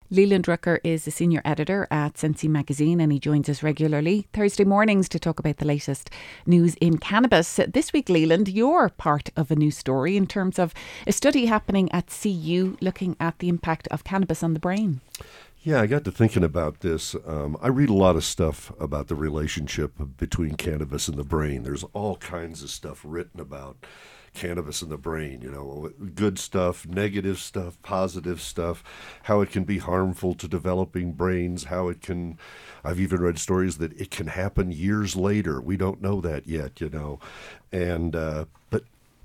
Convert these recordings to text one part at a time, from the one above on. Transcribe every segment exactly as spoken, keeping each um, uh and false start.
Leland Rucker is a senior editor at Sensi Magazine and he joins us regularly Thursday mornings to talk about the latest news in cannabis. This week, Leland, you're part of a new story in terms of a study happening at C U looking at the impact of cannabis on the brain. Yeah, I got to thinking about this. Um, I read a lot of stuff about the relationship between cannabis and the brain. There's all kinds of stuff written about cannabis in the brain, you know, good stuff, negative stuff, positive stuff, how it can be harmful to developing brains, how it can, I've even read stories that it can happen years later. We don't know that yet, you know. And, uh, but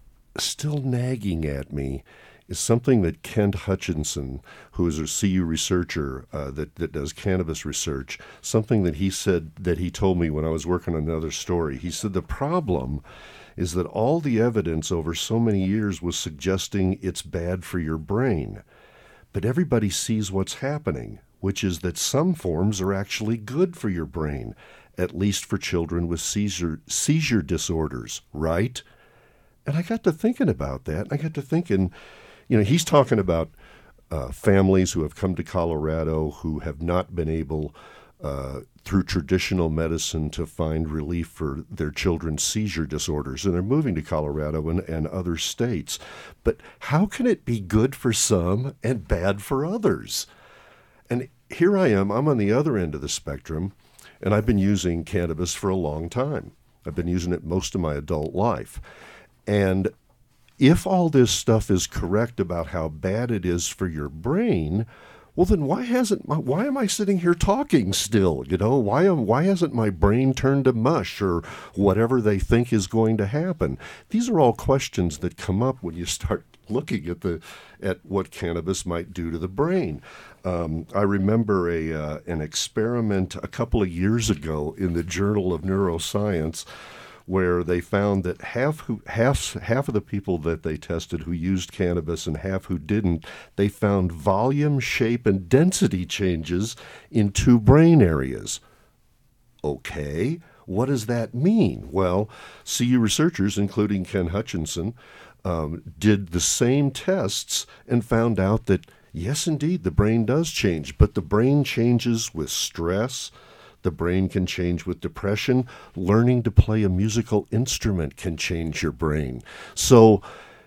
still nagging at me is something that Kent Hutchinson, who is a C U researcher uh, that, that does cannabis research, something that he said, that he told me when I was working on another story. He said the problem is that all the evidence over so many years was suggesting it's bad for your brain. But everybody sees what's happening, which is that some forms are actually good for your brain, at least for children with seizure seizure disorders, right? And I got to thinking about that, and I got to thinking, you know, he's talking about uh, families who have come to Colorado who have not been able Uh, through traditional medicine to find relief for their children's seizure disorders. And they're moving to Colorado and, and other states. But how can it be good for some and bad for others? And here I am, I'm on the other end of the spectrum, and I've been using cannabis for a long time. I've been using it most of my adult life. And if all this stuff is correct about how bad it is for your brain, well, then why hasn't my, why am I sitting here talking still? You know, why am why hasn't my brain turned to mush or whatever they think is going to happen? These are all questions that come up when you start looking at the at what cannabis might do to the brain. Um, I remember a uh, an experiment a couple of years ago in the Journal of Neuroscience, where they found that half who half half of the people that they tested who used cannabis and half who didn't, they found volume, shape, and density changes in two brain areas. Okay, what does that mean? Well, C U researchers, including Ken Hutchinson, um, did the same tests and found out that, yes, indeed, the brain does change, but the brain changes with stress. The brain can change with depression. Learning to play a musical instrument can change your brain. So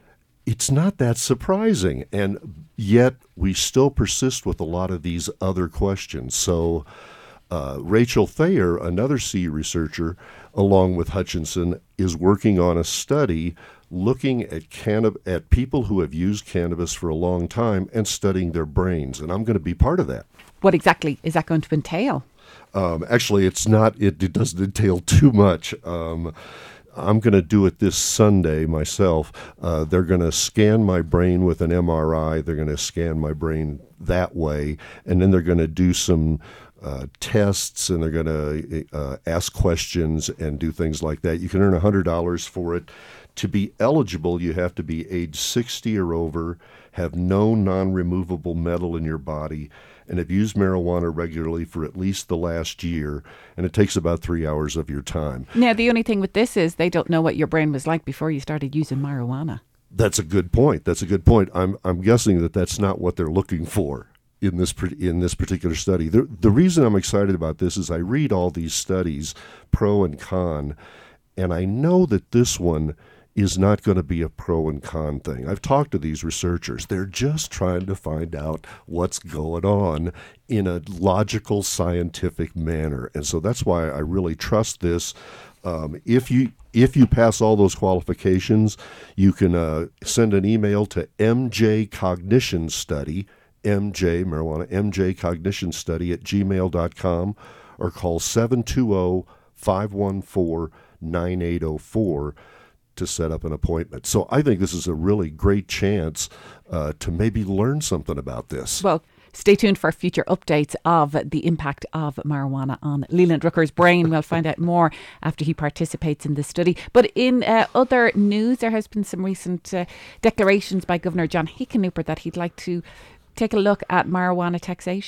it's not that surprising. And yet we still persist with a lot of these other questions. So uh, Rachel Thayer, another C U researcher, along with Hutchinson, is working on a study looking at cannab- at people who have used cannabis for a long time and studying their brains. And I'm going to be part of that. What exactly is that going to entail? Um, actually, it's not. It, it doesn't entail too much. Um, I'm going to do it this Sunday myself. Uh, they're going to scan my brain with an M R I. They're going to scan my brain that way, and then they're going to do some uh, tests, and they're going to uh, ask questions and do things like that. You can earn one hundred dollars for it. To be eligible, you have to be age sixty or over, have no non-removable metal in your body, and have used marijuana regularly for at least the last year, and it takes about three hours of your time. Now, the only thing with this is they don't know what your brain was like before you started using marijuana. That's a good point. That's a good point. I'm I'm guessing that that's not what they're looking for in this in this particular study. The, the reason I'm excited about this is I read all these studies, pro and con, and I know that this one is not going to be a pro and con thing. I've talked to these researchers. They're just trying to find out what's going on in a logical, scientific manner. And so that's why I really trust this. Um, if you if you pass all those qualifications, you can uh, send an email to M J Cognition Study, M J, marijuana, M J Cognition Study at gmail dot com, or call seven two zero, five one four, nine eight zero four to set up an appointment. So I think this is a really great chance uh, to maybe learn something about this. Well, stay tuned for future updates of the impact of marijuana on Leland Rucker's brain. We'll find out more after he participates in this study. But in uh, other news, there has been some recent uh, declarations by Governor John Hickenlooper that he'd like to take a look at marijuana taxation.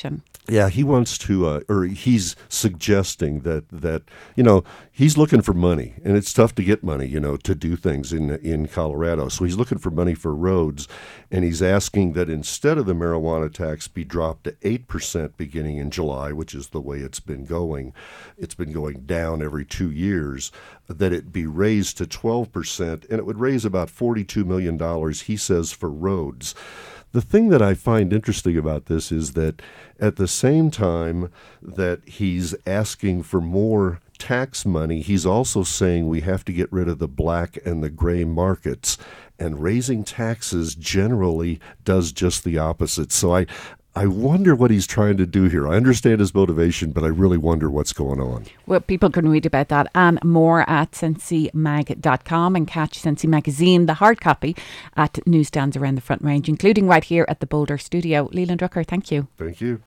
Yeah, he wants to, uh, or he's suggesting that, that, you know, he's looking for money, and it's tough to get money, you know, to do things in in Colorado. So he's looking for money for roads, and he's asking that instead of the marijuana tax be dropped to eight percent beginning in July, which is the way it's been going. It's been going down every two years, that it be raised to twelve percent, and it would raise about forty-two million dollars, he says, for roads. The thing that I find interesting about this is that at the same time that he's asking for more tax money, he's also saying we have to get rid of the black and the gray markets. And raising taxes generally does just the opposite. So I, I wonder what he's trying to do here. I understand his motivation, but I really wonder what's going on. Well, people can read about that and more at Sensi Mag dot com and catch Sensi Magazine, the hard copy, at newsstands around the Front Range, including right here at the Boulder studio. Leland Rucker, thank you. Thank you.